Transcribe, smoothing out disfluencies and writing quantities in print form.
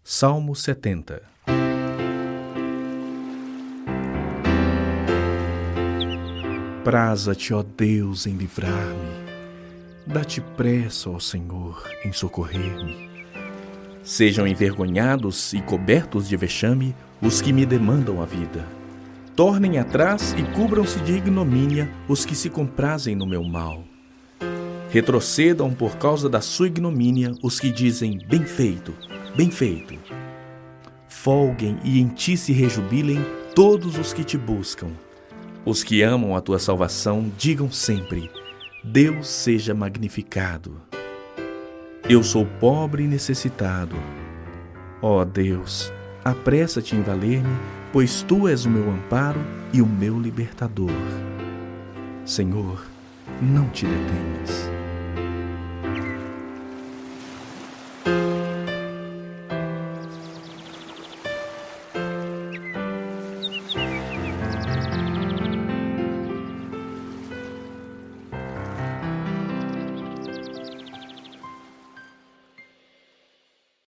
Salmo 70. Praza-te, ó Deus, em livrar-me. Dá-te pressa, ó Senhor, em socorrer-me. Sejam envergonhados e cobertos de vexame os que me demandam a vida. Tornem atrás e cubram-se de ignomínia os que se comprazem no meu mal. Retrocedam por causa da sua ignomínia os que dizem: bem feito, bem feito. Folguem e em ti se rejubilem todos os que te buscam. Os que amam a tua salvação digam sempre: Deus seja magnificado. Eu sou pobre e necessitado. Ó Deus, apressa-te em valer-me, pois tu és o meu amparo e o meu libertador. Senhor, não te detenhas.